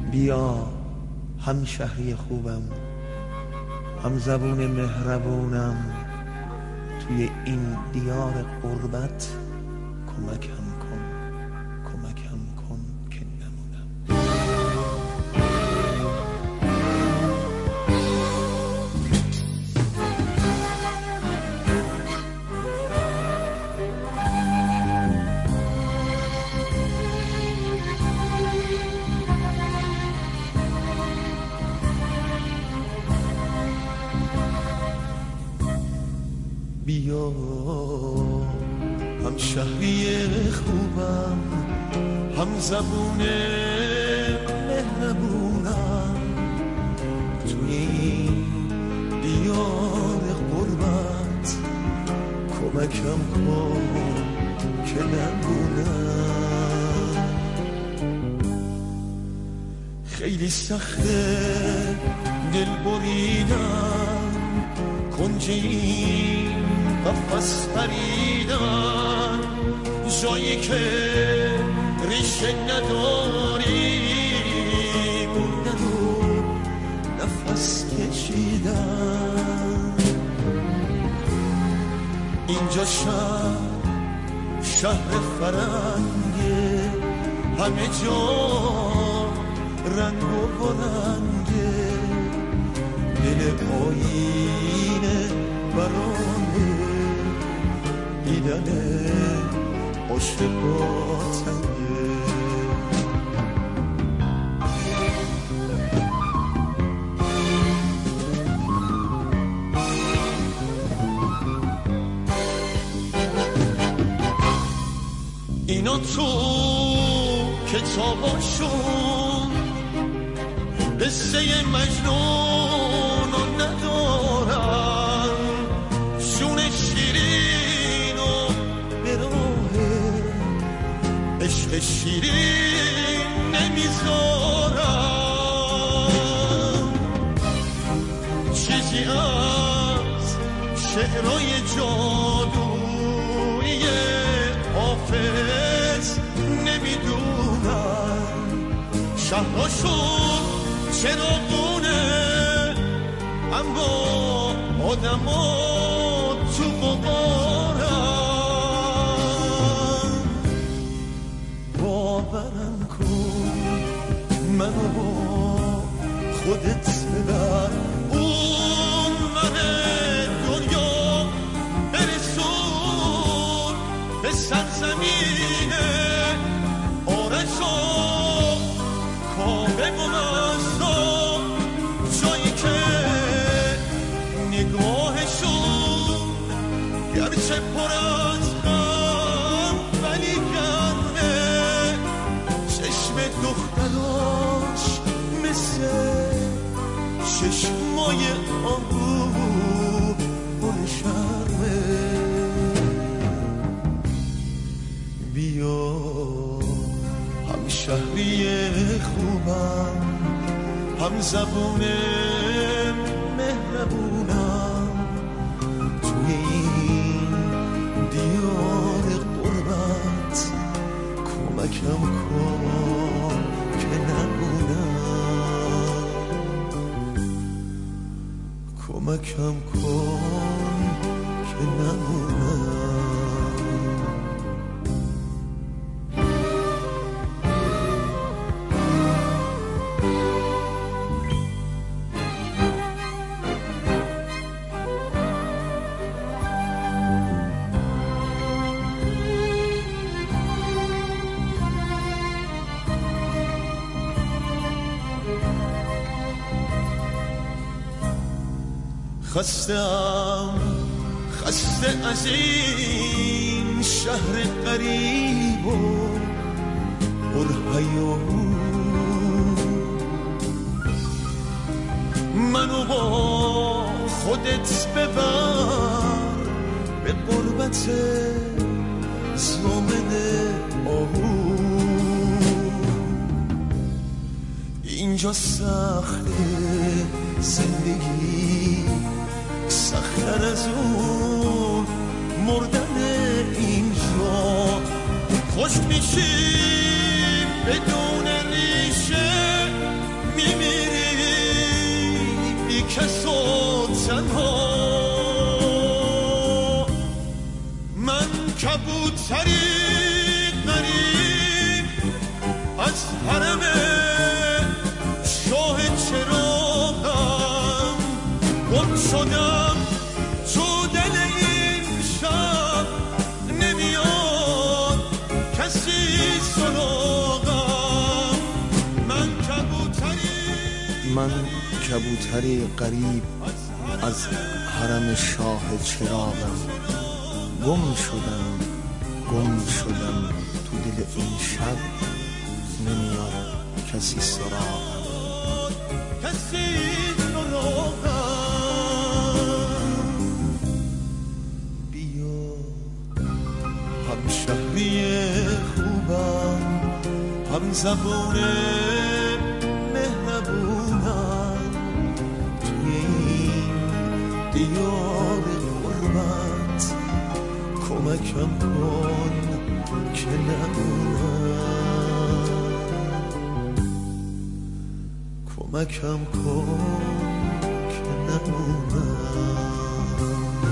بیا هم شهری خوبم، هم زبون مهربونم، توی این دیار غربت کمکم کن، کمکم کن که نمونم. بیا هم شهری خوبم، هم زبون مهربونم، توی این دیار غربت کمکم کن که نمونم. خیلی سخته دل بریدن، کنج این قفس پریدن، جایی که ریشه نداری موندن و نفس کشیدن. اینجا شهر فرنگه، همه جا رنگ و رنگه، دل آینه برامه دیدن عاشقاتنگه. اینا تو کتاباشون قصه مجنون رو ندارن، شون شیرین و به راه عشق شیرین نمیذارن. چیزی از شعرهای جادویی حافظ نمیدونن، شهرهاشون چراغونه اما آدم ها تو غبارن. باورم کن منو با خودت ببر، اون من دنیا برسون به سرزمین آرش و کابه و مزدا، جایی که نگاهشون گرچه پر از غم ولی گرمه، چشم دختراش مثل چشمای آهو پر شرمه. بیا هم شهری خوبم، هم زبون مهربونم، توی این دیار غربت کمکم کن که نمونم، کمکم کن که نمونم. خسته از این شهر غریب و پرهیاهو، منو با خودت ببر به غربت زامن آهو. اینجا سخته زندگی، سخت‌تر از اون مردن اینجا، خوش میشیم بدون ریشه تنها من کبوتری غریب از حرم شاه چراغم گم شدم تو دل این شب نمیاد کسی سراغم من کبوتری غریب از حرم شاه چراغم گم شدم تو دل این شب نمیاد کسی سراغم بیا هم شهری خوبم هم زبون مهربونم توی این دیار غربت کمکم کن که نمونم کمکم کن که نمونم